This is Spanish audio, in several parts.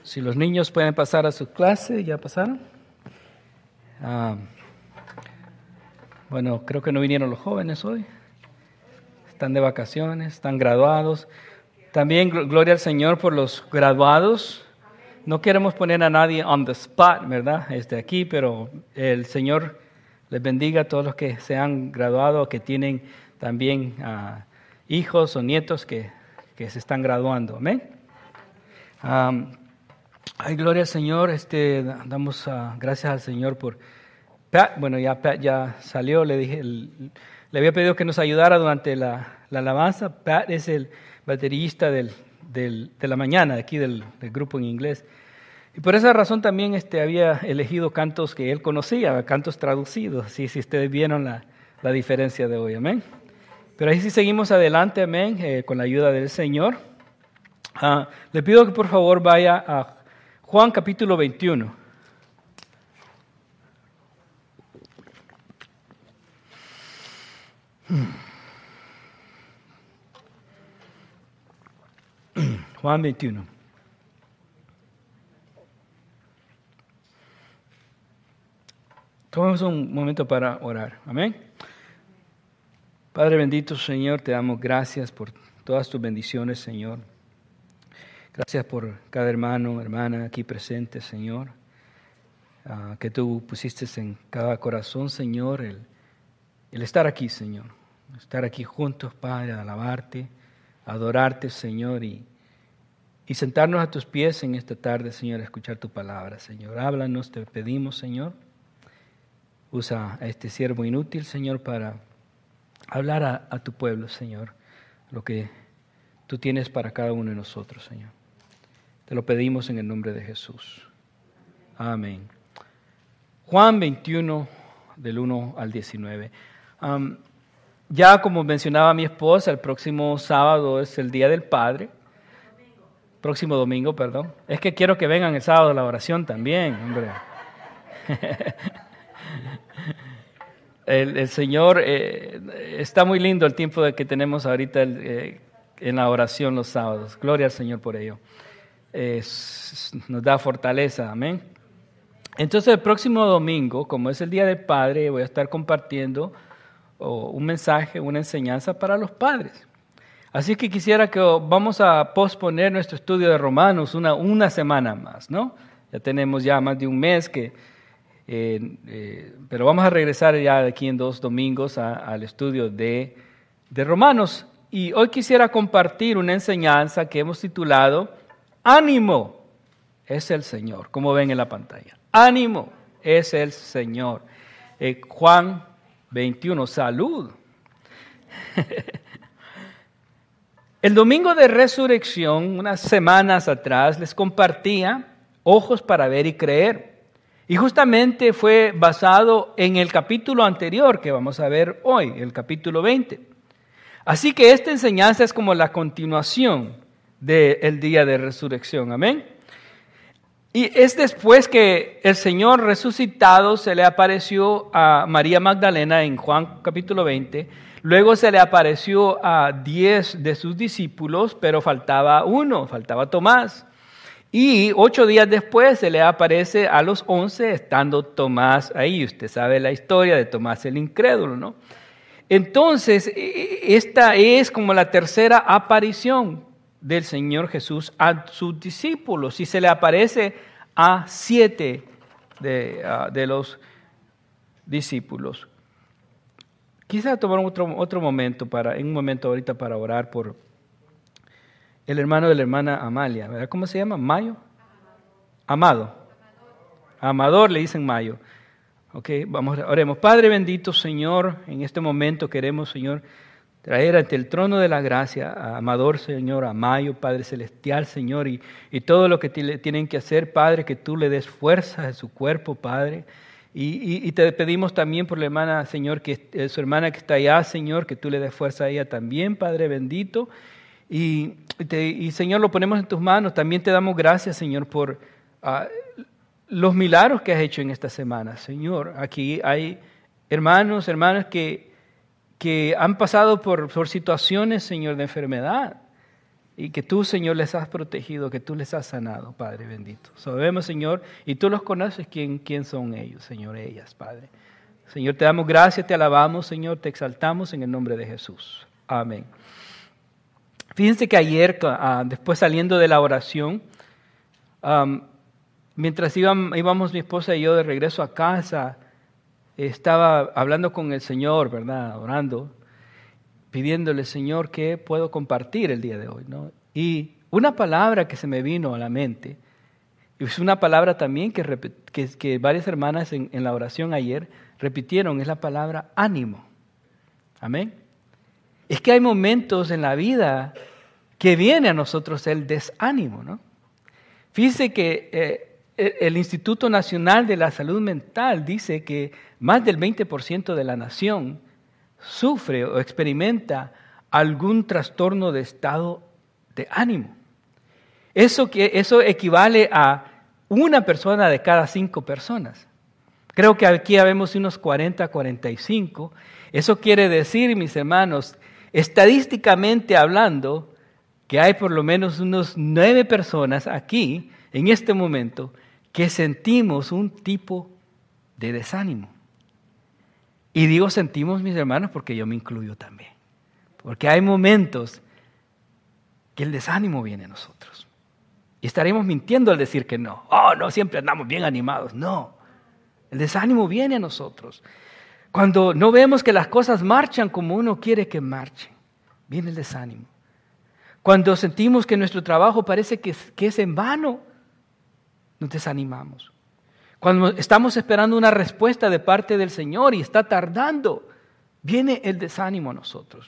Si los niños pueden pasar a su clase, ¿ya pasaron? Bueno, creo que no vinieron los jóvenes hoy. Están de vacaciones, están graduados. También gloria al Señor por los graduados. No queremos poner a nadie on the spot, ¿verdad? Aquí, pero el Señor les bendiga a todos los que se han graduado, que tienen también hijos o nietos que se están graduando. Amén. Ay, gloria al Señor. Damos gracias al Señor por Pat. Bueno, ya Pat ya salió. Le había pedido que nos ayudara durante la alabanza. Pat es el baterista de la mañana, aquí del grupo en inglés. Y por esa razón también había elegido cantos que él conocía, cantos traducidos. Sí, si ustedes vieron la diferencia de hoy, amén. Pero ahí sí seguimos adelante, amén, con la ayuda del Señor. Le pido que por favor vaya a Juan capítulo 21. Juan 21. Tomemos un momento para orar. Amén. Padre bendito, Señor, te damos gracias por todas tus bendiciones, Señor. Gracias por cada hermano, hermana aquí presente, Señor. Que tú pusiste en cada corazón, Señor, el estar aquí, Señor. Estar aquí juntos, Padre, a alabarte, a adorarte, Señor, y sentarnos a tus pies en esta tarde, Señor, a escuchar tu palabra, Señor. Háblanos, te pedimos, Señor. Usa a este siervo inútil, Señor, para hablar a tu pueblo, Señor, lo que tú tienes para cada uno de nosotros, Señor. Te lo pedimos en el nombre de Jesús. Amén. Juan 21, del 1 al 19. Ya como mencionaba mi esposa, el próximo sábado es el Día del Padre. Próximo domingo, perdón. Es que quiero que vengan el sábado a la oración también, hombre. El Señor, está muy lindo el tiempo que tenemos ahorita en la oración los sábados. Gloria al Señor por ello. Nos da fortaleza, amén. Entonces el próximo domingo, como es el Día del Padre, voy a estar compartiendo un mensaje, una enseñanza para los padres. Así que quisiera que vamos a posponer nuestro estudio de Romanos una semana más, ¿no? Ya tenemos ya más de un mes pero vamos a regresar ya de aquí en 2 domingos al estudio de Romanos. Y hoy quisiera compartir una enseñanza que hemos titulado Ánimo es el Señor, como ven en la pantalla. Ánimo es el Señor. Juan 21, salud. El domingo de resurrección, unas semanas atrás, les compartía ojos para ver y creer. Y justamente fue basado en el capítulo anterior que vamos a ver hoy, el capítulo 20. Así que esta enseñanza es como la continuación del día de resurrección. Amén. Y es después que el Señor resucitado se le apareció a María Magdalena en Juan capítulo 20. Luego se le apareció a 10 de sus discípulos, pero faltaba uno, faltaba Tomás. Y 8 días después se le aparece a los 11, estando Tomás ahí. Usted sabe la historia de Tomás el incrédulo, ¿no? Entonces, esta es como la tercera aparición del Señor Jesús a sus discípulos. Y se le aparece a 7 de los discípulos. Quisiera tomar otro momento ahorita para orar por el hermano de la hermana Amalia, ¿verdad? ¿Cómo se llama? ¿Mayo? Amado. Amador le dicen Mayo. Ok, oremos. Padre bendito, Señor, en este momento queremos, Señor, traer ante el trono de la gracia a Amador, Señor, a Mayo, Padre celestial, Señor, y todo lo que tienen que hacer, Padre, que tú le des fuerza a su cuerpo, Padre. Y te pedimos también por la hermana, Señor, que su hermana que está allá, Señor, que tú le des fuerza a ella también, Padre bendito. Y Señor, lo ponemos en tus manos. También te damos gracias, Señor, por los milagros que has hecho en esta semana, Señor. Aquí hay hermanas que han pasado por situaciones, Señor, de enfermedad. y que tú, Señor, les has protegido, que tú les has sanado, Padre bendito. Sabemos, Señor, y tú los conoces quién son ellos, Señor, ellas, Padre. Señor, te damos gracias, te alabamos, Señor, te exaltamos en el nombre de Jesús. Amén. Fíjense que ayer, después saliendo de la oración, mientras íbamos mi esposa y yo de regreso a casa, estaba hablando con el Señor, ¿verdad? Orando, pidiéndole, Señor, ¿qué puedo compartir el día de hoy, ¿no? Y una palabra que se me vino a la mente, y es una palabra también que varias hermanas en la oración ayer repitieron, es la palabra ánimo. Amén. Es que hay momentos en la vida que viene a nosotros el desánimo, ¿no? Fíjense que el Instituto Nacional de la Salud Mental dice que más del 20% de la nación sufre o experimenta algún trastorno de estado de ánimo. Eso equivale a una persona de cada 5 personas. Creo que aquí habemos unos 40, 45. Eso quiere decir, mis hermanos, estadísticamente hablando, que hay por lo menos unos 9 personas aquí, en este momento, que sentimos un tipo de desánimo. Y digo sentimos, mis hermanos, porque yo me incluyo también. Porque hay momentos que el desánimo viene a nosotros. Y estaremos mintiendo al decir que no. No, siempre andamos bien animados. No, el desánimo viene a nosotros. Cuando no vemos que las cosas marchan como uno quiere que marchen, viene el desánimo. Cuando sentimos que nuestro trabajo parece que es en vano, nos desanimamos. Cuando estamos esperando una respuesta de parte del Señor y está tardando, viene el desánimo a nosotros.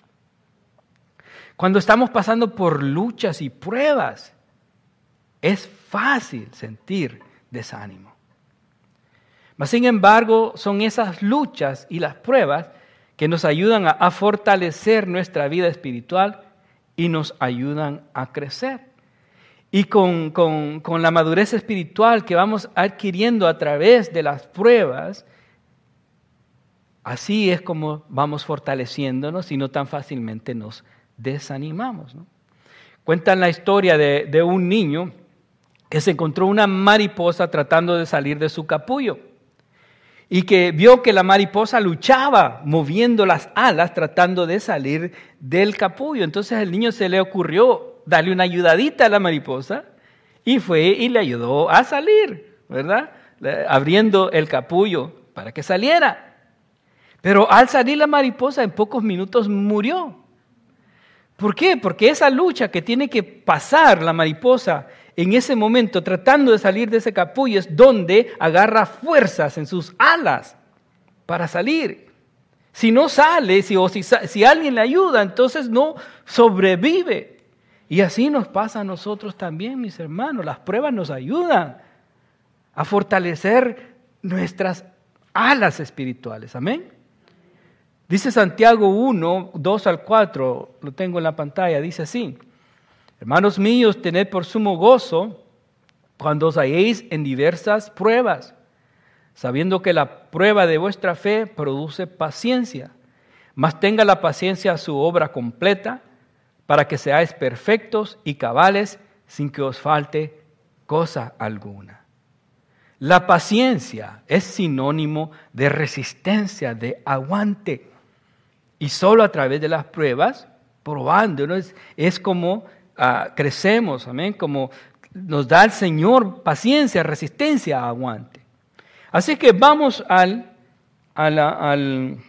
Cuando estamos pasando por luchas y pruebas, es fácil sentir desánimo. Mas, sin embargo, son esas luchas y las pruebas que nos ayudan a fortalecer nuestra vida espiritual y nos ayudan a crecer. Y con la madurez espiritual que vamos adquiriendo a través de las pruebas, así es como vamos fortaleciéndonos y no tan fácilmente nos desanimamos, ¿no? Cuentan la historia de un niño que se encontró una mariposa tratando de salir de su capullo y que vio que la mariposa luchaba moviendo las alas tratando de salir del capullo. Entonces al niño se le ocurrió darle una ayudadita a la mariposa y fue y le ayudó a salir, ¿verdad? Abriendo el capullo para que saliera. Pero al salir la mariposa en pocos minutos murió. ¿Por qué? Porque esa lucha que tiene que pasar la mariposa en ese momento tratando de salir de ese capullo es donde agarra fuerzas en sus alas para salir. Si no sale, si alguien le ayuda, entonces no sobrevive. Y así nos pasa a nosotros también, mis hermanos. Las pruebas nos ayudan a fortalecer nuestras alas espirituales. Amén. Dice Santiago 1, 2 al 4, lo tengo en la pantalla, dice así: hermanos míos, tened por sumo gozo cuando os halléis en diversas pruebas, sabiendo que la prueba de vuestra fe produce paciencia. Mas tenga la paciencia su obra completa, para que seáis perfectos y cabales, sin que os falte cosa alguna. La paciencia es sinónimo de resistencia, de aguante. Y solo a través de las pruebas, probándonos, es como crecemos, amén, como nos da el Señor paciencia, resistencia, aguante. Así que vamos a la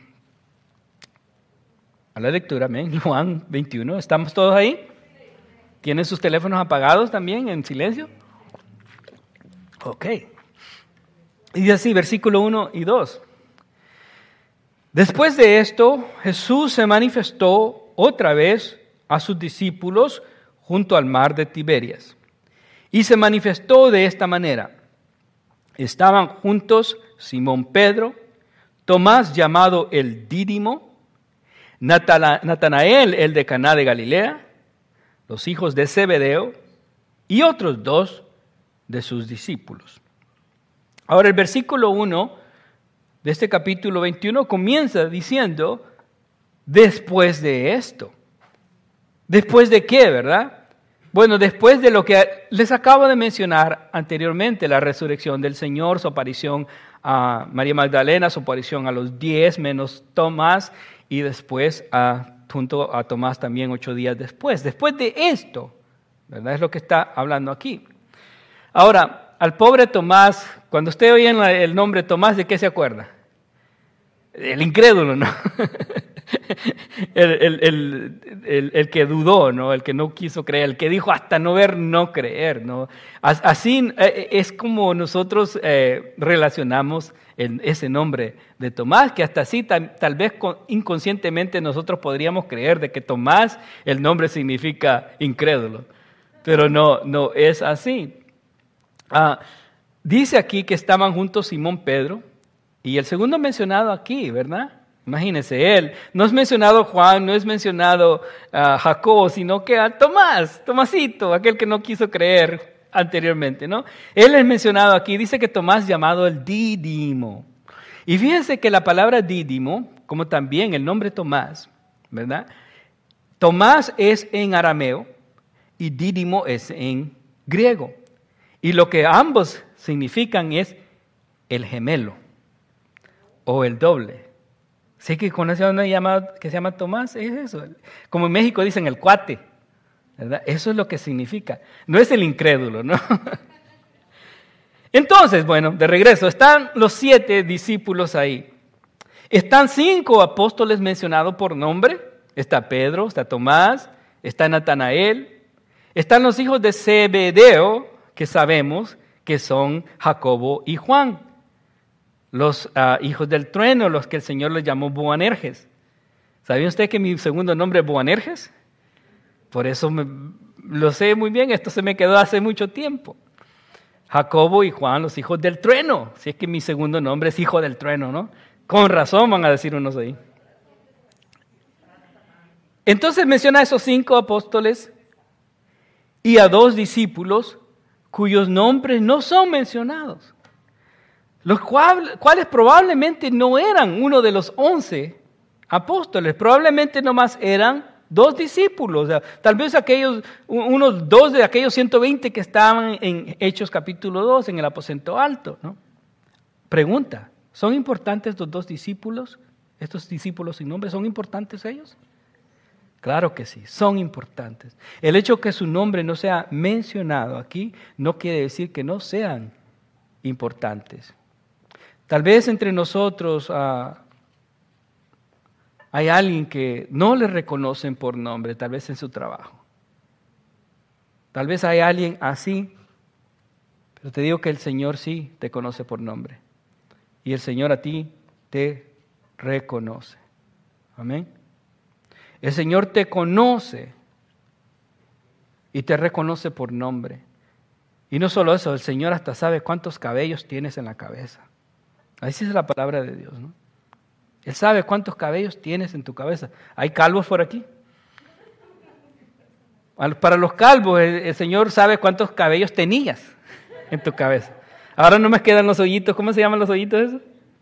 lectura, amén. Juan 21, ¿estamos todos ahí? ¿Tienen sus teléfonos apagados también, en silencio? Ok. Y dice así, versículo 1 y 2. Después de esto, Jesús se manifestó otra vez a sus discípulos junto al mar de Tiberias. Y se manifestó de esta manera. Estaban juntos Simón Pedro, Tomás llamado el Dídimo, Natanael el de Caná de Galilea, los hijos de Zebedeo y otros 2 de sus discípulos. Ahora el versículo 1 de este capítulo 21 comienza diciendo, después de esto. ¿Después de qué, verdad? Bueno, después de lo que les acabo de mencionar anteriormente, la resurrección del Señor, su aparición a María Magdalena, su aparición a los 10 menos Tomás y después junto a Tomás también 8 días después. Después de esto, ¿verdad? Es lo que está hablando aquí. Ahora, al pobre Tomás, cuando usted oye el nombre Tomás, ¿de qué se acuerda? El incrédulo, ¿no? el que dudó, ¿no? El que no quiso creer, el que dijo hasta no ver, no creer, ¿no? Así es como nosotros relacionamos ese nombre de Tomás, que hasta así tal vez inconscientemente nosotros podríamos creer de que Tomás, el nombre significa incrédulo, pero no es así. Dice aquí que estaban juntos Simón Pedro y el segundo mencionado aquí, ¿verdad? Imagínense, él. No es mencionado Juan, no es mencionado Jacobo, sino que a Tomasito, aquel que no quiso creer anteriormente, ¿no? Él es mencionado aquí, dice que Tomás llamado el Dídimo. Y fíjense que la palabra Dídimo, como también el nombre Tomás, ¿verdad? Tomás es en arameo y Dídimo es en griego. Y lo que ambos significan es el gemelo o el doble. Sé que conoce a una llamada que se llama Tomás, es eso. Como en México dicen el cuate, ¿verdad? Eso es lo que significa. No es el incrédulo, ¿no? Entonces, bueno, de regreso, están los 7 discípulos ahí. Están 5 apóstoles mencionados por nombre. Está Pedro, está Tomás, está Natanael. Están los hijos de Zebedeo, que sabemos que son Jacobo y Juan. Los hijos del trueno, los que el Señor les llamó Boanerges. ¿Sabía usted que mi segundo nombre es Boanerges? Por eso lo sé muy bien, esto se me quedó hace mucho tiempo. Jacobo y Juan, los hijos del trueno. Si es que mi segundo nombre es hijo del trueno, ¿no? Con razón van a decir unos ahí. Entonces menciona a esos 5 apóstoles y a 2 discípulos cuyos nombres no son mencionados. Los cuales probablemente no eran uno de los 11 apóstoles, probablemente nomás eran 2 discípulos, o sea, tal vez unos 2 de aquellos 120 que estaban en Hechos capítulo 2, en el aposento alto, ¿no? Pregunta, ¿son importantes los 2 discípulos? ¿Estos discípulos sin nombre, son importantes ellos? Claro que sí, son importantes. El hecho que su nombre no sea mencionado aquí no quiere decir que no sean importantes. Tal vez entre nosotros hay alguien que no le reconocen por nombre, tal vez en su trabajo. Tal vez hay alguien así, pero te digo que el Señor sí te conoce por nombre. Y el Señor a ti te reconoce. Amén. El Señor te conoce y te reconoce por nombre. Y no solo eso, el Señor hasta sabe cuántos cabellos tienes en la cabeza. Así es la palabra de Dios, ¿no? Él sabe cuántos cabellos tienes en tu cabeza. ¿Hay calvos por aquí? Para los calvos, el Señor sabe cuántos cabellos tenías en tu cabeza. Ahora no me quedan los hoyitos. ¿Cómo se llaman los hoyitos esos?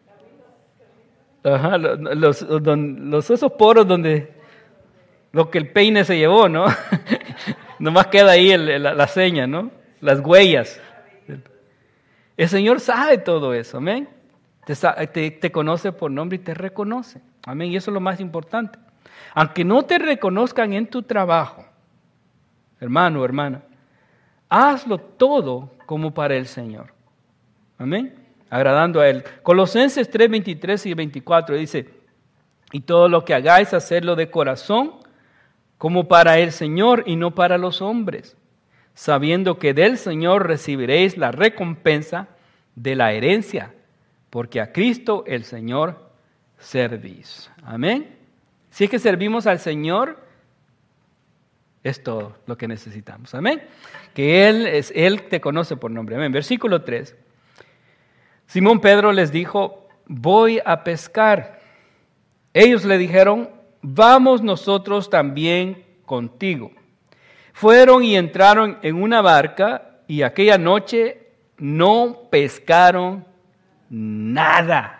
Ajá, esos poros donde lo que el peine se llevó, ¿no? Nomás queda ahí la seña, ¿no? Las huellas. El Señor sabe todo eso, amén. Te conoce por nombre y te reconoce. Amén. Y eso es lo más importante. Aunque no te reconozcan en tu trabajo, hermano o hermana, hazlo todo como para el Señor. Amén. Agradando a Él. Colosenses 3, 23 y 24 dice, y todo lo que hagáis, hacerlo de corazón, como para el Señor y no para los hombres, sabiendo que del Señor recibiréis la recompensa de la herencia, porque a Cristo el Señor servís. Amén. Si es que servimos al Señor, es todo lo que necesitamos. Amén. Que Él te conoce por nombre. Amén. Versículo 3. Simón Pedro les dijo, voy a pescar. Ellos le dijeron, vamos nosotros también contigo. Fueron y entraron en una barca y aquella noche no pescaron nada.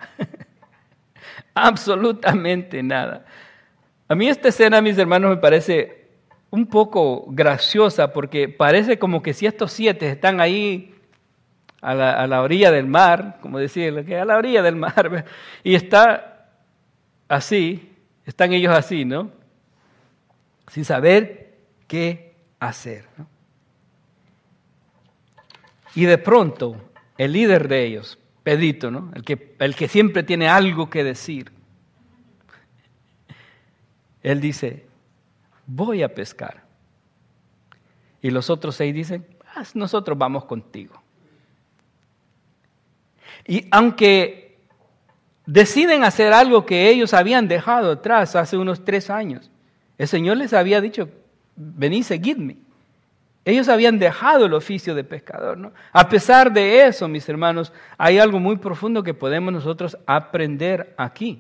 Absolutamente nada. A mí esta escena, mis hermanos, me parece un poco graciosa porque parece como que si estos 7 están ahí a la orilla del mar, como decirle, que a la orilla del mar, y está así, están ellos así, ¿no? Sin saber qué hacer, ¿no? Y de pronto, el líder de ellos, Pedrito, ¿no? El que siempre tiene algo que decir, él dice, voy a pescar. Y los otros 6 dicen, nosotros vamos contigo. Y aunque deciden hacer algo que ellos habían dejado atrás hace unos 3 años, el Señor les había dicho, venid, seguidme. Ellos habían dejado el oficio de pescador, ¿no? A pesar de eso, mis hermanos, hay algo muy profundo que podemos nosotros aprender aquí.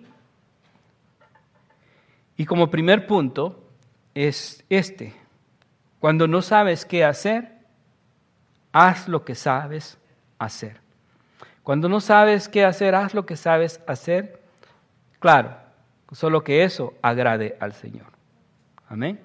Y como primer punto es este: cuando no sabes qué hacer, haz lo que sabes hacer. Cuando no sabes qué hacer, haz lo que sabes hacer. Claro, solo que eso agrade al Señor. Amén.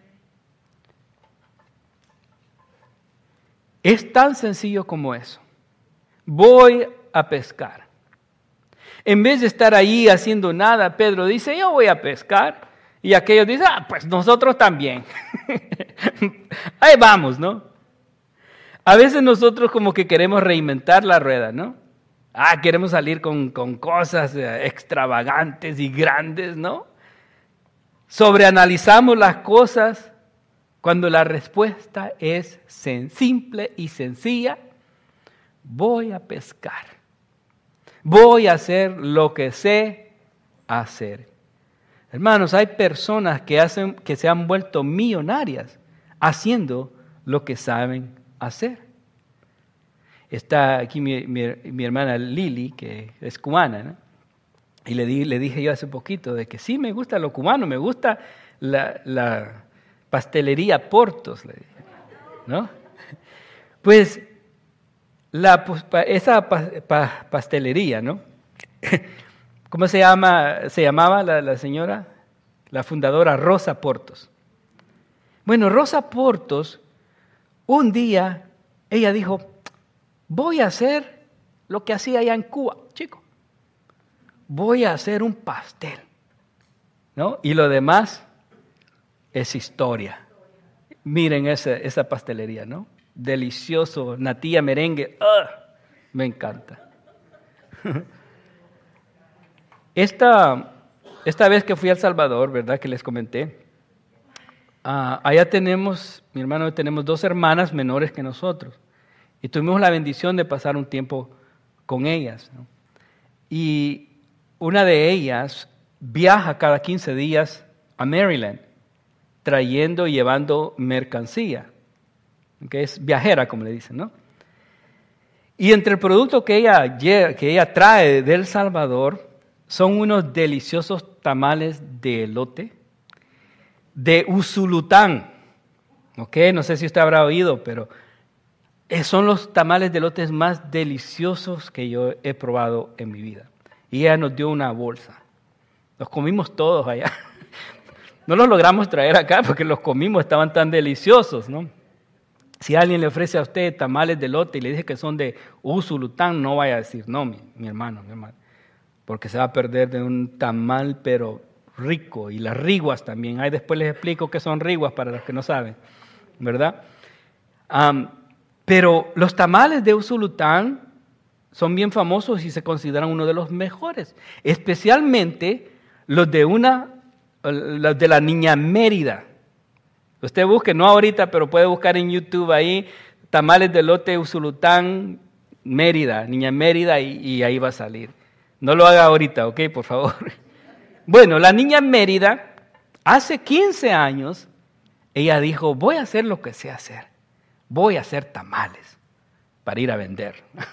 Es tan sencillo como eso. Voy a pescar. En vez de estar ahí haciendo nada, Pedro dice, yo voy a pescar. Y aquellos dicen, pues nosotros también. Ahí vamos, ¿no? A veces nosotros como que queremos reinventar la rueda, ¿no? Queremos salir con cosas extravagantes y grandes, ¿no? Sobreanalizamos las cosas cuando la respuesta es simple y sencilla. Voy a pescar. Voy a hacer lo que sé hacer. Hermanos, hay personas que se han vuelto millonarias haciendo lo que saben hacer. Está aquí mi hermana Lili, que es cubana, ¿no? Y le dije yo hace poquito de que sí me gusta lo cubano, me gusta la pastelería Portos, le dije, ¿no? Pues esa pastelería, ¿no? ¿Cómo se llamaba la señora? La fundadora Rosa Portos. Bueno, Rosa Portos, un día ella dijo, voy a hacer lo que hacía allá en Cuba, chico. Voy a hacer un pastel, ¿no? Y lo demás es historia. Miren esa pastelería, ¿no? Delicioso, natilla, merengue. Me encanta. Esta vez que fui a El Salvador, ¿verdad? Que les comenté. Allá tenemos, mi hermano, tenemos 2 hermanas menores que nosotros. Y tuvimos la bendición de pasar un tiempo con ellas, ¿no? Y una de ellas viaja cada 15 días a Maryland, trayendo y llevando mercancía, que es viajera, como le dicen, ¿no? Y entre el producto que ella trae de El Salvador son unos deliciosos tamales de elote, de Usulután, ¿ok? No sé si usted habrá oído, pero son los tamales de elotes más deliciosos que yo he probado en mi vida. Y ella nos dio una bolsa. Los comimos todos allá. No los logramos traer acá porque los comimos, estaban tan deliciosos, ¿no? Si alguien le ofrece a usted tamales de elote y le dice que son de Usulután, no vaya a decir, no, mi hermano, porque se va a perder de un tamal, pero rico. Y las riguas también. Ahí después les explico qué son riguas para los que no saben, ¿verdad? Pero los tamales de Usulután son bien famosos y se consideran uno de los mejores, especialmente los de la Niña Mérida. Usted busque, no ahorita, pero puede buscar en YouTube ahí, tamales de elote Usulután, Mérida, Niña Mérida, y ahí va a salir. No lo haga ahorita, ¿ok? Por favor. Bueno, la Niña Mérida, hace 15 años, ella dijo, voy a hacer lo que sé hacer. Voy a hacer tamales para ir a vender.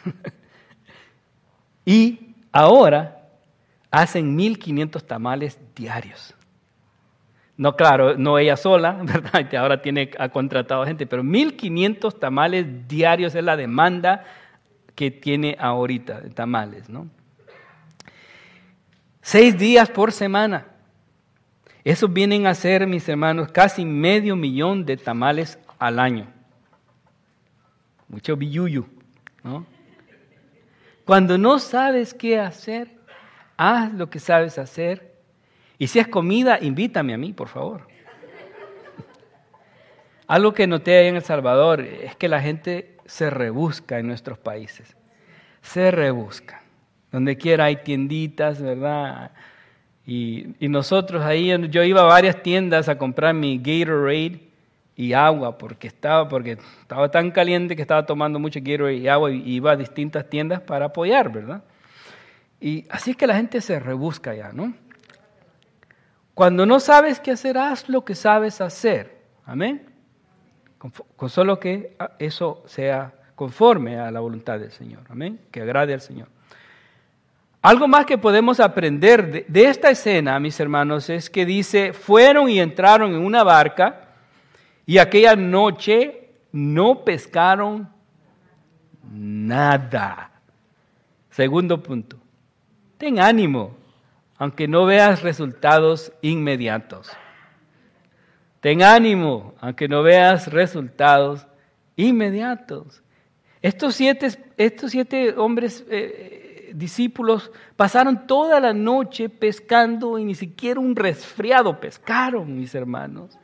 Y ahora hacen 1,500 tamales diarios. No, claro, no ella sola, ¿verdad? Que ahora ha contratado gente, pero 1,500 tamales diarios es la demanda que tiene ahorita de tamales, ¿no? 6 días por semana. Esos vienen a ser, mis hermanos, casi 500,000 de tamales al año. Mucho billuyo, ¿no? Cuando no sabes qué hacer, haz lo que sabes hacer. Y si es comida, invítame a mí, por favor. Algo que noté ahí en El Salvador es que la gente se rebusca en nuestros países. Se rebusca. Donde quiera hay tienditas, ¿verdad? Y nosotros ahí, yo iba a varias tiendas a comprar mi Gatorade y agua, porque estaba tan caliente que estaba tomando mucho Gatorade y agua, y iba a distintas tiendas para apoyar, ¿verdad? Y así es que la gente se rebusca ya, ¿no? Cuando no sabes qué hacer, haz lo que sabes hacer. Amén. Con solo que eso sea conforme a la voluntad del Señor. Amén. Que agrade al Señor. Algo más que podemos aprender de esta escena, mis hermanos, es que dice, fueron y entraron en una barca y aquella noche no pescaron nada. Segundo punto, ten ánimo, aunque no veas resultados inmediatos. Ten ánimo, aunque no veas resultados inmediatos. Estos siete hombres discípulos pasaron toda la noche pescando y ni siquiera un resfriado pescaron, mis hermanos.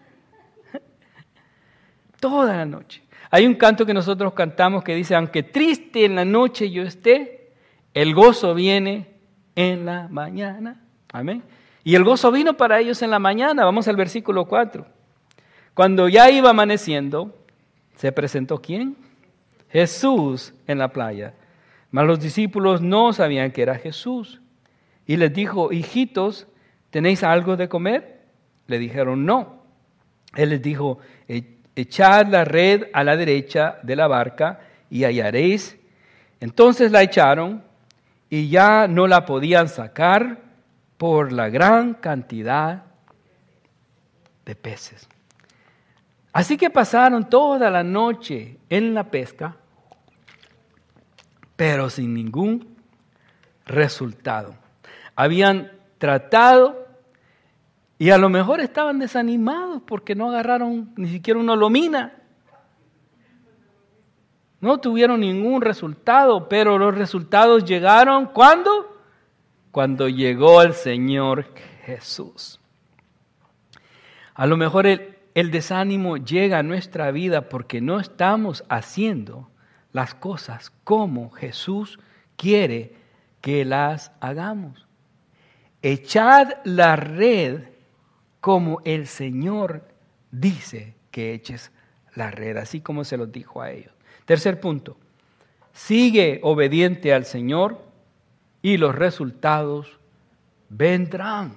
Toda la noche. Hay un canto que nosotros cantamos que dice, aunque triste en la noche yo esté, el gozo viene en la mañana. Amén. Y el gozo vino para ellos en la mañana. Vamos al versículo 4. Cuando ya iba amaneciendo, ¿se presentó quién? Jesús en la playa. Mas los discípulos no sabían que era Jesús. Y les dijo, hijitos, ¿tenéis algo de comer? Le dijeron, no. Él les dijo, echad la red a la derecha de la barca y hallaréis. Entonces la echaron y ya no la podían sacar por la gran cantidad de peces. Así que pasaron toda la noche en la pesca, pero sin ningún resultado. Habían tratado y a lo mejor estaban desanimados porque no agarraron ni siquiera una lomina. No tuvieron ningún resultado, pero los resultados llegaron ¿cuándo? Cuando llegó el Señor Jesús. A lo mejor el desánimo llega a nuestra vida porque no estamos haciendo las cosas como Jesús quiere que las hagamos. Echad la red como el Señor dice que eches la red, así como se los dijo a ellos. Tercer punto, sigue obediente al Señor y los resultados vendrán.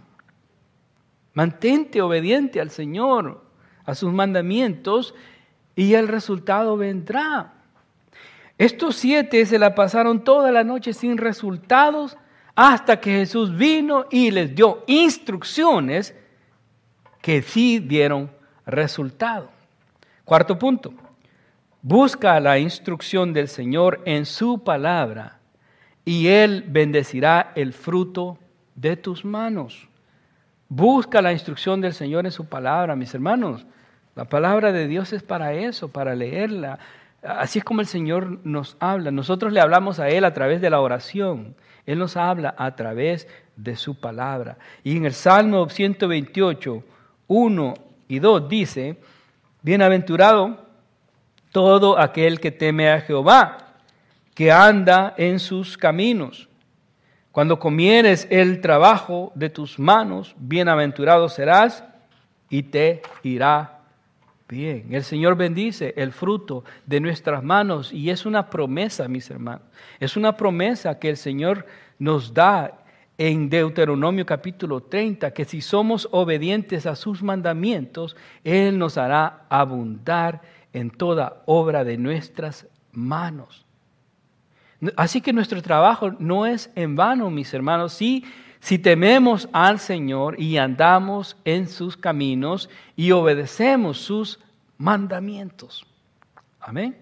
Mantente obediente al Señor, a sus mandamientos, y el resultado vendrá. Estos 7 se la pasaron toda la noche sin resultados hasta que Jesús vino y les dio instrucciones que sí dieron resultado. Cuarto punto, busca la instrucción del Señor en su palabra y Él bendecirá el fruto de tus manos. Busca la instrucción del Señor en su palabra, mis hermanos. La palabra de Dios es para eso, para leerla. Así es como el Señor nos habla. Nosotros le hablamos a Él a través de la oración. Él nos habla a través de su palabra. Y en el Salmo 128, 1 y 2 dice, bienaventurado todo aquel que teme a Jehová, que anda en sus caminos. Cuando comieres el trabajo de tus manos, bienaventurado serás y te irá bien. El Señor bendice el fruto de nuestras manos y es una promesa, mis hermanos. Es una promesa que el Señor nos da en Deuteronomio capítulo 30, que si somos obedientes a sus mandamientos, Él nos hará abundar en toda obra de nuestras manos. Así que nuestro trabajo no es en vano, mis hermanos, si tememos al Señor y andamos en sus caminos y obedecemos sus mandamientos. Amén.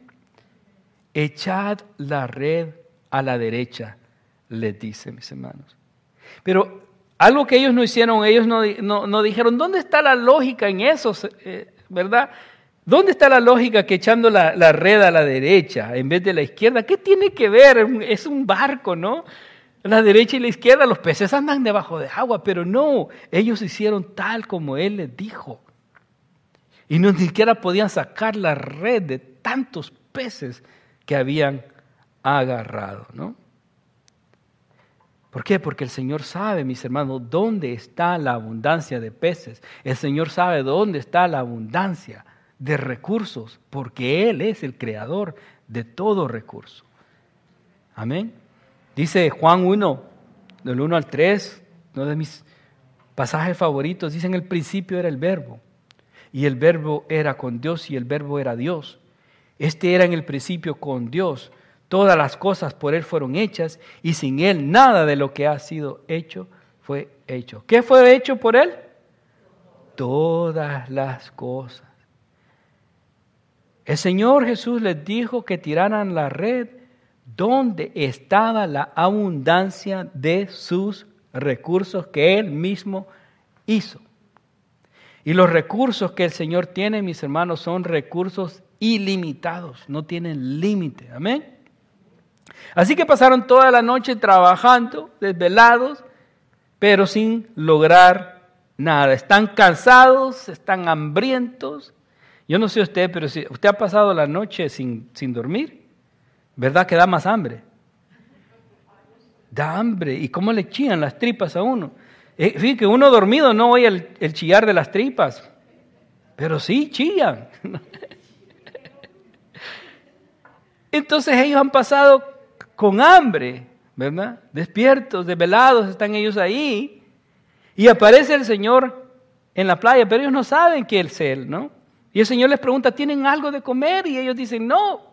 Echad la red a la derecha, les dice, mis hermanos. Pero Algo que ellos no hicieron, ellos no dijeron, ¿dónde está la lógica en eso? ¿Verdad? ¿Dónde está la lógica que echando la red a la derecha en vez de la izquierda? ¿Qué tiene que ver? Es un barco, ¿no? La derecha y la izquierda, los peces andan debajo de agua, pero no, ellos hicieron tal como Él les dijo. Y ni siquiera podían sacar la red de tantos peces que habían agarrado, ¿no? ¿Por qué? Porque el Señor sabe, mis hermanos, dónde está la abundancia de peces. El Señor sabe dónde está la abundancia de recursos, porque Él es el creador de todo recurso. Amén. Dice Juan 1, del 1 al 3, uno de mis pasajes favoritos, dice: en el principio era el Verbo, y el Verbo era con Dios, y el Verbo era Dios. Este era en el principio con Dios. Todas las cosas por Él fueron hechas, y sin Él nada de lo que ha sido hecho fue hecho. ¿Qué fue hecho por Él? Todas las cosas. El Señor Jesús les dijo que tiraran la red donde estaba la abundancia de sus recursos que Él mismo hizo. Y los recursos que el Señor tiene, mis hermanos, son recursos ilimitados, no tienen límite. Amén. Así que pasaron toda la noche trabajando, desvelados, pero sin lograr nada. Están cansados, están hambrientos. Yo no sé usted, pero si usted ha pasado la noche sin dormir, ¿verdad que da más hambre? Da hambre. ¿Y cómo le chillan las tripas a uno? Fíjate que uno dormido no oye el chillar de las tripas, pero sí chillan. Entonces ellos han pasado con hambre, ¿verdad? Despiertos, desvelados, están ellos ahí. Y aparece el Señor en la playa, pero ellos no saben que Él es Él, ¿no? Y el Señor les pregunta, ¿tienen algo de comer? Y ellos dicen, no.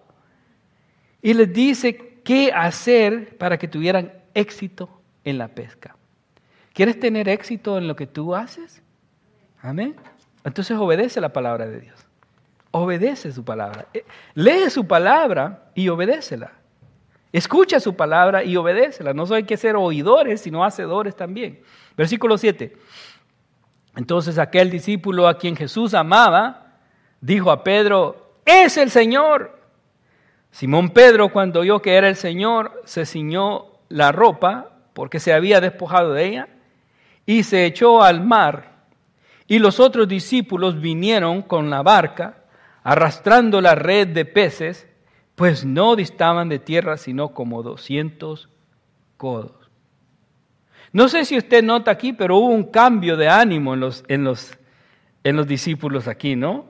Y les dice qué hacer para que tuvieran éxito en la pesca. ¿Quieres tener éxito en lo que tú haces? Amén. Entonces obedece la palabra de Dios. Obedece su palabra. Lee su palabra y obedécela. Escucha su palabra y obedécela. No hay que ser oidores, sino hacedores también. Versículo 7. Entonces aquel discípulo a quien Jesús amaba, dijo a Pedro, ¡es el Señor! Simón Pedro, cuando oyó que era el Señor, se ciñó la ropa, porque se había despojado de ella, y se echó al mar. Y los otros discípulos vinieron con la barca, arrastrando la red de peces, pues no distaban de tierra sino como 200 codos. No sé si usted nota aquí, pero hubo un cambio de ánimo en los discípulos aquí, ¿no?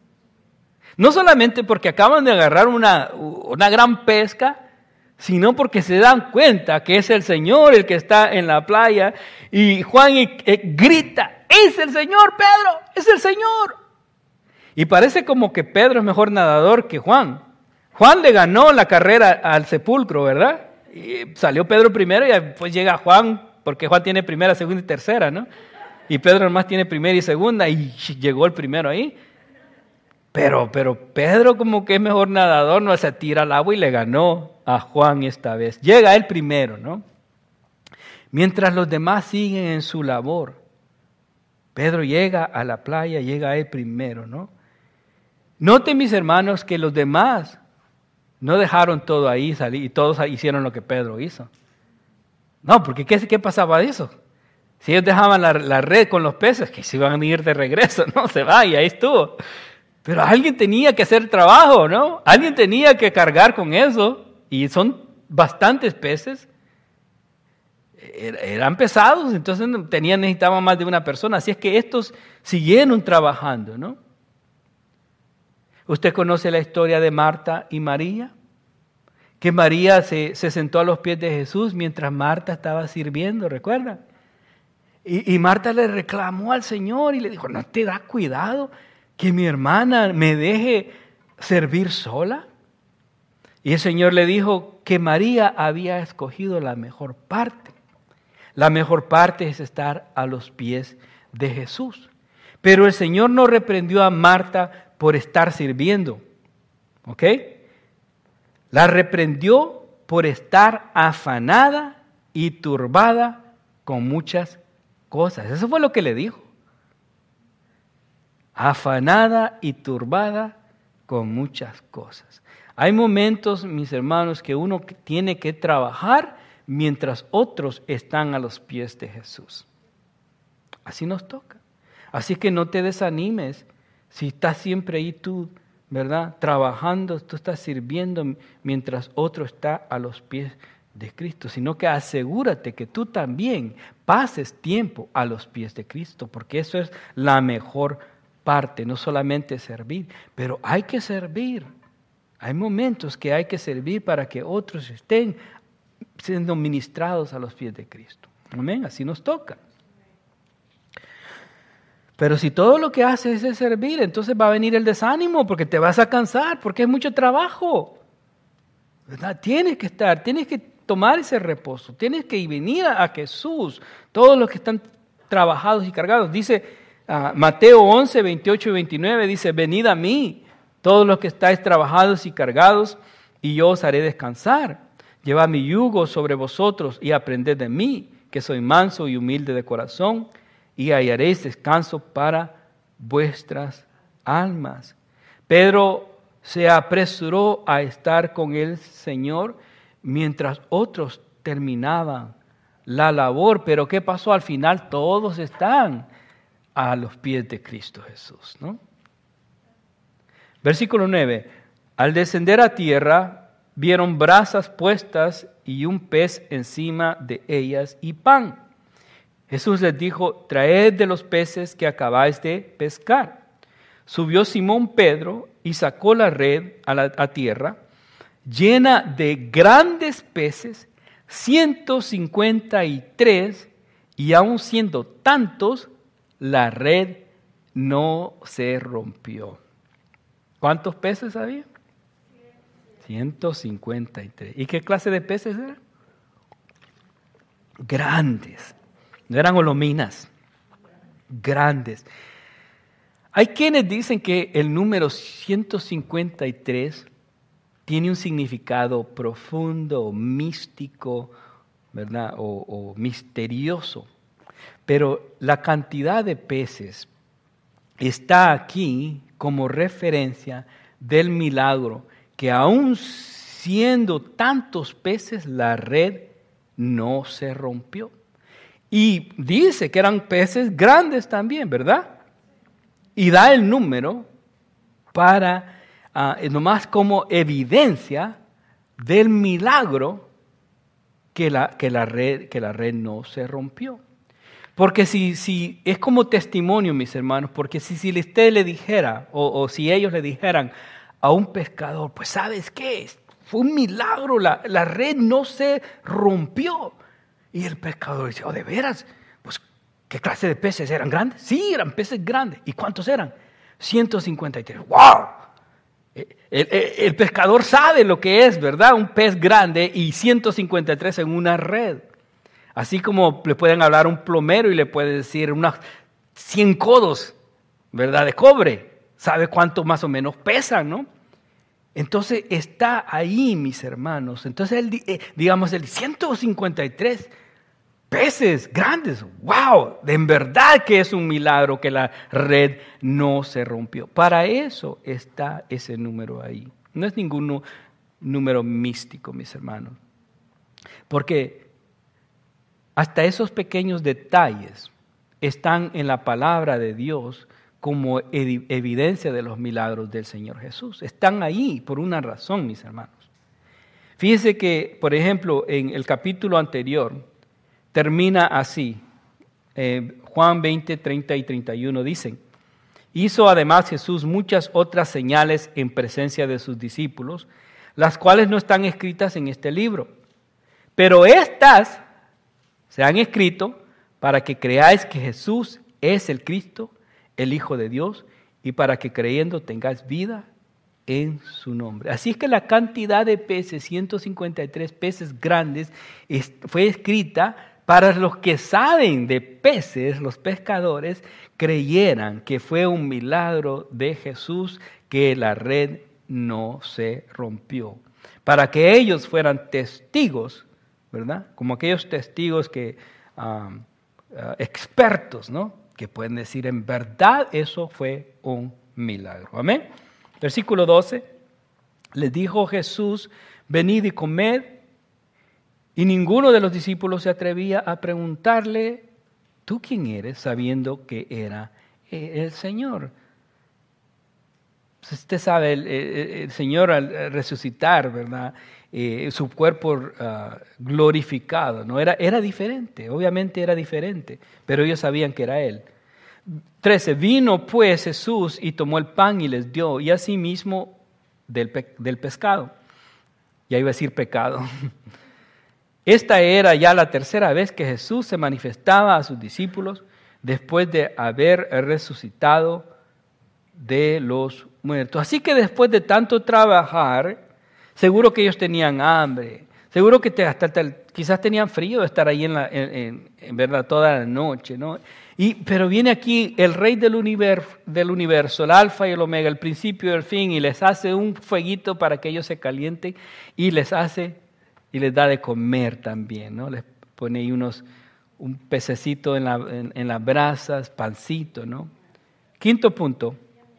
No solamente porque acaban de agarrar una gran pesca, sino porque se dan cuenta que es el Señor el que está en la playa, y Juan grita, ¡es el Señor, Pedro! ¡Es el Señor! Y parece como que Pedro es mejor nadador que Juan. Juan le ganó la carrera al sepulcro, ¿verdad? Y salió Pedro primero y después llega Juan, porque Juan tiene primera, segunda y tercera, ¿no? Y Pedro nomás tiene primera y segunda y llegó el primero ahí. Pero Pedro como que es mejor nadador, no se tira al agua y le ganó a Juan esta vez. Llega él primero, ¿no? Mientras los demás siguen en su labor, Pedro llega a la playa, llega él primero, ¿no? Noten, mis hermanos, que los demás no dejaron todo ahí salir y todos hicieron lo que Pedro hizo. No, porque ¿qué pasaba de eso? Si ellos dejaban la red con los peces, que se iban a ir de regreso, no, se va y ahí estuvo. Pero alguien tenía que hacer el trabajo, ¿no? Alguien tenía que cargar con eso, y son bastantes peces. Eran pesados, entonces necesitaban más de una persona, así es que estos siguieron trabajando, ¿no? ¿Usted conoce la historia de Marta y María? Que María se sentó a los pies de Jesús mientras Marta estaba sirviendo, ¿recuerda? Y Marta le reclamó al Señor y le dijo, ¿no te da cuidado que mi hermana me deje servir sola? Y el Señor le dijo que María había escogido la mejor parte. La mejor parte es estar a los pies de Jesús. Pero el Señor no reprendió a Marta por estar sirviendo, ¿ok? La reprendió por estar afanada y turbada con muchas cosas. Eso fue lo que le dijo. Afanada y turbada con muchas cosas. Hay momentos, mis hermanos, que uno tiene que trabajar mientras otros están a los pies de Jesús. Así nos toca. Así que no te desanimes si estás siempre ahí tú, ¿verdad? Trabajando, tú estás sirviendo mientras otro está a los pies de Cristo, sino que asegúrate que tú también pases tiempo a los pies de Cristo, porque eso es la mejor parte, no solamente servir, pero hay que servir. Hay momentos que hay que servir para que otros estén siendo ministrados a los pies de Cristo. Amén, así nos toca. Pero si todo lo que haces es servir, entonces va a venir el desánimo porque te vas a cansar, porque es mucho trabajo, ¿verdad? Tienes que tomar ese reposo, tienes que venir a Jesús. Todos los que están trabajados y cargados, dice Mateo 11, 28 y 29, dice, venid a mí, todos los que estáis trabajados y cargados, y yo os haré descansar. Llevad mi yugo sobre vosotros y aprended de mí, que soy manso y humilde de corazón, y hallaréis descanso para vuestras almas. Pedro se apresuró a estar con el Señor mientras otros terminaban la labor. Pero ¿qué pasó? Al final todos están a los pies de Cristo Jesús, ¿no? Versículo 9. Al descender a tierra, vieron brasas puestas y un pez encima de ellas y pan. Jesús les dijo, traed de los peces que acabáis de pescar. Subió Simón Pedro y sacó la red a tierra, llena de grandes peces, 153, y aun siendo tantos, la red no se rompió. ¿Cuántos peces había? 153. ¿Y qué clase de peces eran? Grandes. No eran olominas, grandes. Hay quienes dicen que el número 153 tiene un significado profundo, místico, ¿verdad? O misterioso. Pero la cantidad de peces está aquí como referencia del milagro, que aun siendo tantos peces, la red no se rompió. Y dice que eran peces grandes también, ¿verdad? Y da el número para, nomás como evidencia del milagro que la red no se rompió. Porque si es como testimonio, mis hermanos, porque si usted le dijera, o si ellos le dijeran a un pescador, pues ¿sabes qué? Fue un milagro, la red no se rompió. Y el pescador dice, ¿de veras? Pues, ¿qué clase de peces eran grandes? Sí, eran peces grandes. ¿Y cuántos eran? 153. ¡Wow! El pescador sabe lo que es, ¿verdad? Un pez grande y 153 en una red. Así como le pueden hablar a un plomero y le puede decir unos 100 codos, ¿verdad? De cobre. Sabe cuánto más o menos pesan, ¿no? Entonces está ahí, mis hermanos. Entonces, el 153 peces grandes. ¡Wow! En verdad que es un milagro que la red no se rompió. Para eso está ese número ahí. No es ningún número místico, mis hermanos. Porque hasta esos pequeños detalles están en la palabra de Dios como evidencia de los milagros del Señor Jesús. Están ahí por una razón, mis hermanos. Fíjense que, por ejemplo, en el capítulo anterior, termina así. Juan 20, 30 y 31 dicen, hizo además Jesús muchas otras señales en presencia de sus discípulos, las cuales no están escritas en este libro. Pero estas se han escrito para que creáis que Jesús es el Cristo, el Hijo de Dios, y para que creyendo tengáis vida en su nombre. Así es que la cantidad de peces, 153 peces grandes, fue escrita para los que saben de peces, los pescadores, creyeran que fue un milagro de Jesús, que la red no se rompió. Para que ellos fueran testigos, ¿verdad? Como aquellos testigos que expertos, ¿no? Que pueden decir en verdad eso fue un milagro. Amén. Versículo 12. Les dijo Jesús: venid y comed. Y ninguno de los discípulos se atrevía a preguntarle: ¿tú quién eres?, sabiendo que era el Señor. Usted sabe, el Señor al resucitar, ¿verdad? Su cuerpo glorificado, ¿no? Era diferente, obviamente era diferente, pero ellos sabían que era Él. 13. Vino pues Jesús y tomó el pan y les dio, y asimismo del pescado. Ya iba a decir pecado. Esta era ya la tercera vez que Jesús se manifestaba a sus discípulos después de haber resucitado de los muertos. Así que después de tanto trabajar, seguro que ellos tenían hambre, seguro que quizás tenían frío de estar ahí en verdad toda la noche, ¿no? Pero viene aquí el Rey del universo, el Alfa y el Omega, el principio y el fin, y les hace un fueguito para que ellos se calienten y les da de comer también, ¿no? Les pone ahí un pececito en las brasas, pancito, ¿no? Quinto punto.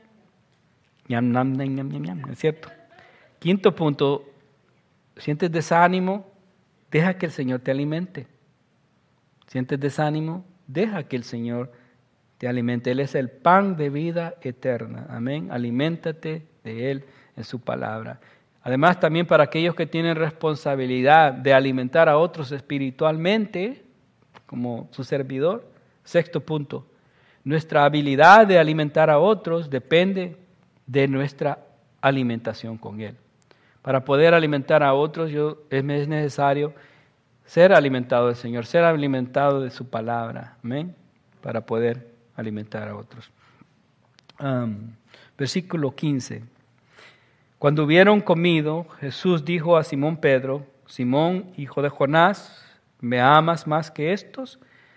¿Es cierto? Quinto punto. ¿Sientes desánimo? Deja que el Señor te alimente. ¿Sientes desánimo? Deja que el Señor te alimente. Él es el pan de vida eterna. Amén. Aliméntate de Él en su palabra. Además, también para aquellos que tienen responsabilidad de alimentar a otros espiritualmente, como su servidor. Sexto punto. Nuestra habilidad de alimentar a otros depende de nuestra alimentación con Él. Para poder alimentar a otros es necesario ser alimentado del Señor, ser alimentado de su palabra. Amén. Para poder alimentar a otros. Versículo 15. Cuando hubieron comido, Jesús dijo a Simón Pedro: Simón, hijo de Jonás, ¿me amas más que estos?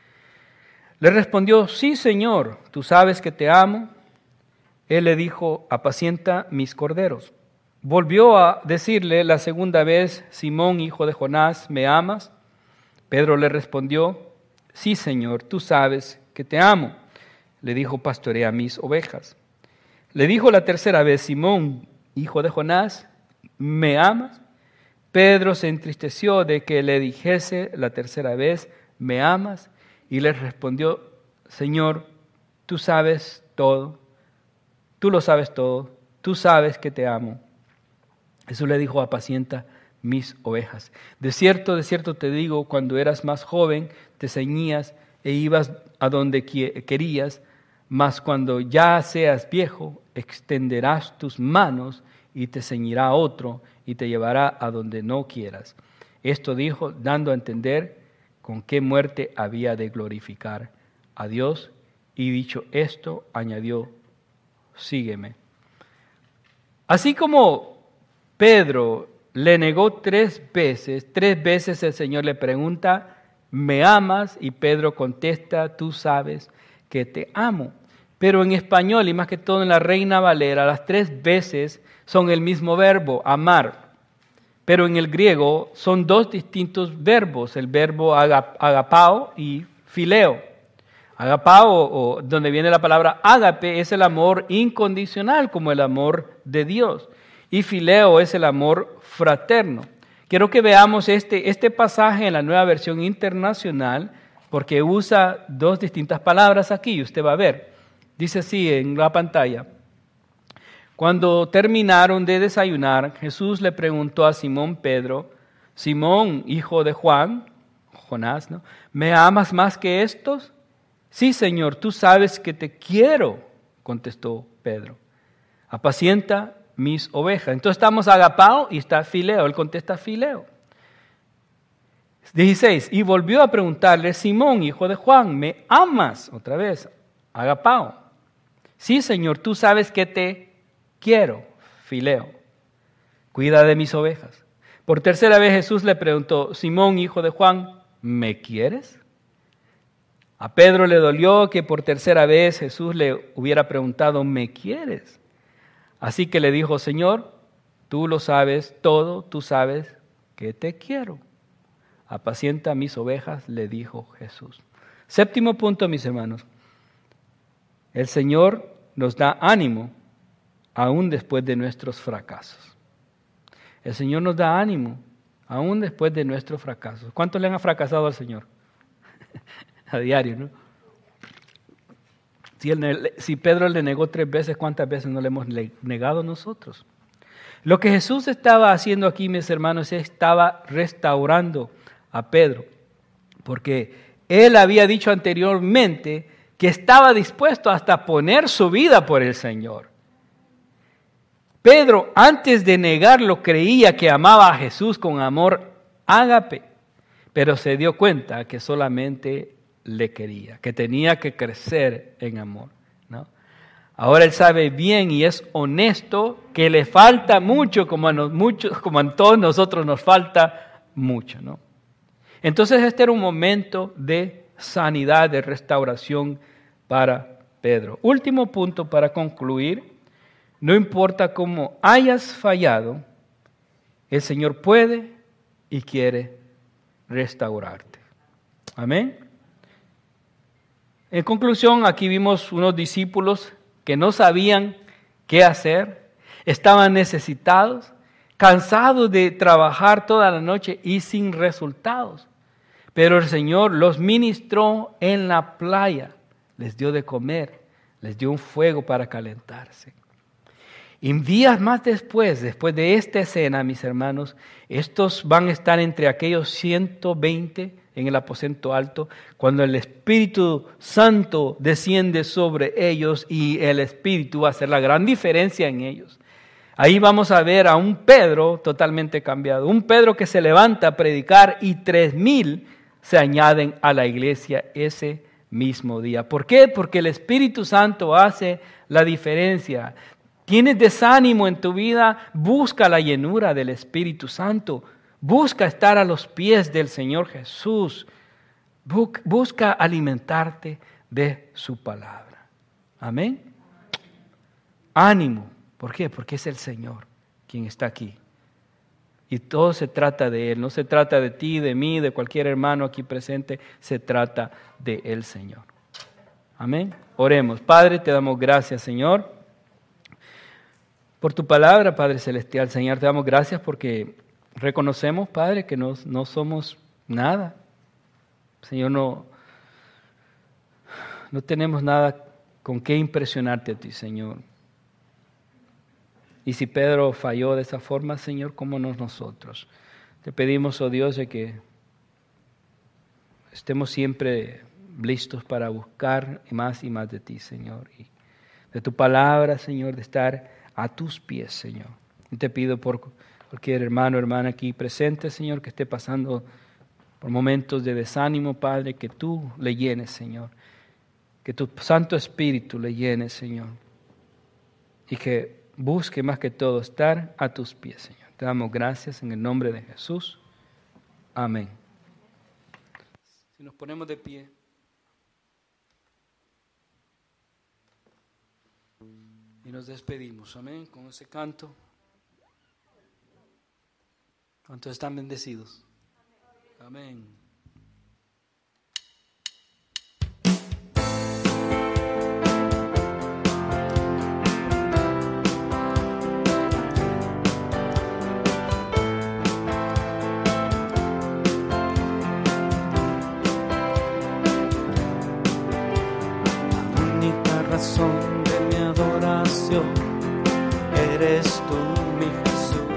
Le respondió: sí, Señor, tú sabes que te amo. Él le dijo: apacienta mis corderos. Volvió a decirle la segunda vez: Simón, hijo de Jonás, ¿me amas? Pedro le respondió: sí, Señor, tú sabes que te amo. Le dijo: pastorea mis ovejas. Le dijo la tercera vez: Simón, hijo de Jonás, ¿me amas? Pedro se entristeció de que le dijese la tercera vez: ¿me amas? Y le respondió: Señor, tú sabes todo, tú lo sabes todo, tú sabes que te amo. Jesús le dijo: apacienta mis ovejas. De cierto te digo, cuando eras más joven, te ceñías e ibas a donde querías, mas cuando ya seas viejo, extenderás tus manos y te ceñirá otro y te llevará a donde no quieras. Esto dijo, dando a entender con qué muerte había de glorificar a Dios, y dicho esto, añadió: sígueme. Así como Pedro le negó 3 veces el Señor le pregunta: ¿me amas? Y Pedro contesta: tú sabes que te amo. Pero en español, y más que todo en la Reina Valera, las 3 veces son el mismo verbo, amar. Pero en el griego son 2 distintos verbos, el verbo agapao y fileo. Agapao, o donde viene la palabra ágape, es el amor incondicional, como el amor de Dios. Y fileo es el amor fraterno. Quiero que veamos este pasaje en la Nueva Versión Internacional, porque usa 2 distintas palabras aquí, y usted va a ver. Dice así en la pantalla: cuando terminaron de desayunar, Jesús le preguntó a Simón Pedro: Simón, hijo de Jonás, ¿no? ¿Me amas más que estos? Sí, Señor, tú sabes que te quiero, contestó Pedro. Apacienta mis ovejas. Entonces estamos agapao y está fileo. Él contesta fileo. 16. Y volvió a preguntarle: Simón, hijo de Juan, ¿me amas? Otra vez, agapao. Sí, Señor, tú sabes que te quiero, fileo. Cuida de mis ovejas. Por tercera vez Jesús le preguntó: Simón, hijo de Juan, ¿me quieres? A Pedro le dolió que por tercera vez Jesús le hubiera preguntado: ¿me quieres? Así que le dijo: Señor, tú lo sabes todo, tú sabes que te quiero. Apacienta mis ovejas, le dijo Jesús. Séptimo punto, mis hermanos. El Señor nos da ánimo aún después de nuestros fracasos. El Señor nos da ánimo aún después de nuestros fracasos. ¿Cuántos le han fracasado al Señor? A diario, ¿no? Si Pedro le negó 3 veces, ¿cuántas veces no le hemos negado nosotros? Lo que Jesús estaba haciendo aquí, mis hermanos, estaba restaurando a Pedro, porque él había dicho anteriormente que estaba dispuesto hasta poner su vida por el Señor. Pedro, antes de negarlo, creía que amaba a Jesús con amor ágape, pero se dio cuenta que solamente le quería, que tenía que crecer en amor, ¿no? Ahora él sabe bien y es honesto que le falta mucho, como a todos nosotros nos falta mucho, ¿no? Entonces este era un momento de sanidad, de restauración para Pedro. Último punto para concluir: no importa cómo hayas fallado, el Señor puede y quiere restaurarte. Amén. En conclusión, aquí vimos unos discípulos que no sabían qué hacer, estaban necesitados, cansados de trabajar toda la noche y sin resultados. Pero el Señor los ministró en la playa, les dio de comer, les dio un fuego para calentarse. Y días más después de esta escena, mis hermanos, estos van a estar entre aquellos 120 en el aposento alto, cuando el Espíritu Santo desciende sobre ellos y el Espíritu va a hacer la gran diferencia en ellos. Ahí vamos a ver a un Pedro totalmente cambiado, un Pedro que se levanta a predicar y 3,000 se añaden a la iglesia ese mismo día. ¿Por qué? Porque el Espíritu Santo hace la diferencia. ¿Tienes desánimo en tu vida? Busca la llenura del Espíritu Santo. Busca estar a los pies del Señor Jesús. Busca alimentarte de su palabra. Amén. Ánimo. ¿Por qué? Porque es el Señor quien está aquí. Y todo se trata de Él. No se trata de ti, de mí, de cualquier hermano aquí presente. Se trata de el Señor. Amén. Oremos. Padre, te damos gracias, Señor, por tu palabra, Padre Celestial. Señor, te damos gracias porque reconocemos, Padre, que no somos nada. Señor, no tenemos nada con qué impresionarte a ti, Señor. Y si Pedro falló de esa forma, Señor, ¿cómo no nosotros? Te pedimos, oh Dios, de que estemos siempre listos para buscar más y más de ti, Señor. Y de tu palabra, Señor, de estar a tus pies, Señor. Y te pido por cualquier hermano o hermana aquí presente, Señor, que esté pasando por momentos de desánimo, Padre, que tú le llenes, Señor. Que tu Santo Espíritu le llene, Señor. Y que busque más que todo estar a tus pies, Señor. Te damos gracias en el nombre de Jesús. Amén. Si nos ponemos de pie. Y nos despedimos, amén, con ese canto. ¿Cuántos están bendecidos? Amén. La única razón de mi adoración eres tú, mi Jesús.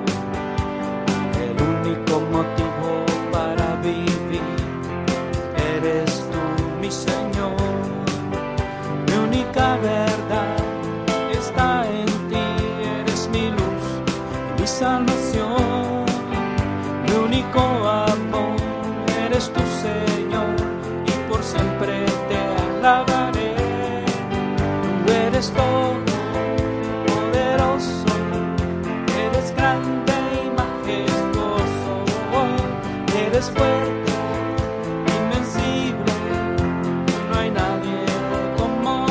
El único motivo para vivir eres tú, mi Señor. Mi única verdad está en ti, eres mi luz y mi salvación. Mi único amor eres tu Señor y por siempre te alabaré. Tú eres todo poderoso, eres grande y majestuoso, eres fuerte, invencible, no hay nadie como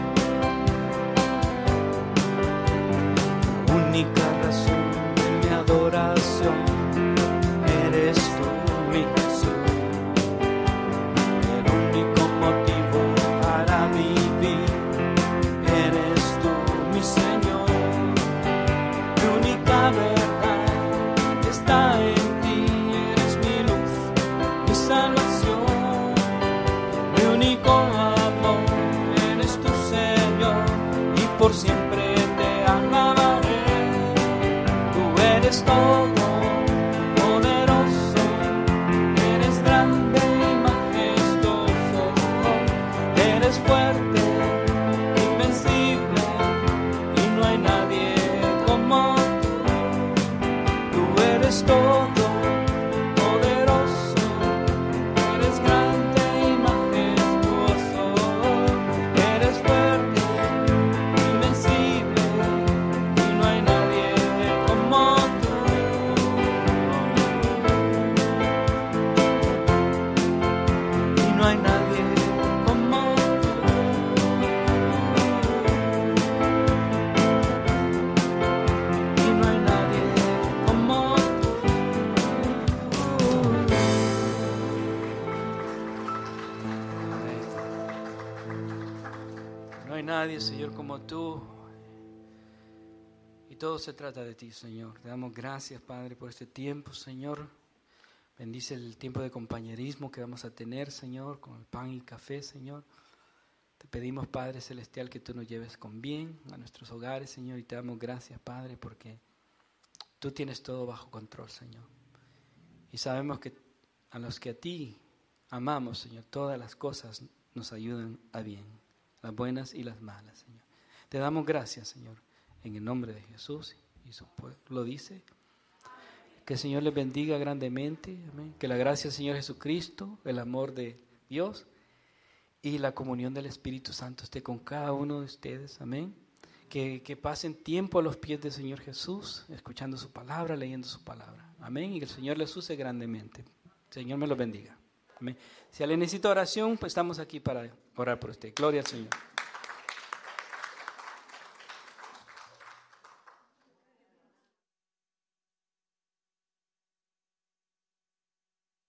tú. La única razón de mi adoración No hay nadie, Señor, como tú. Y todo se trata de ti, Señor. Te damos gracias, Padre, por este tiempo, Señor. Bendice el tiempo de compañerismo que vamos a tener, Señor, con el pan y café, Señor. Te pedimos, Padre Celestial, que tú nos lleves con bien a nuestros hogares, Señor. Y te damos gracias, Padre, porque tú tienes todo bajo control, Señor. Y sabemos que a los que a ti amamos, Señor, todas las cosas nos ayudan a bien, las buenas y las malas, Señor. Te damos gracias, Señor, en el nombre de Jesús, y su pueblo dice. Que el Señor les bendiga grandemente, amén. Que la gracia del Señor Jesucristo, el amor de Dios y la comunión del Espíritu Santo esté con cada uno de ustedes, amén. Que pasen tiempo a los pies del Señor Jesús, escuchando su palabra, leyendo su palabra, amén. Y que el Señor les use grandemente. El Señor me los bendiga, amén. Si alguien necesita oración, pues estamos aquí para orar por usted. Gloria al Señor.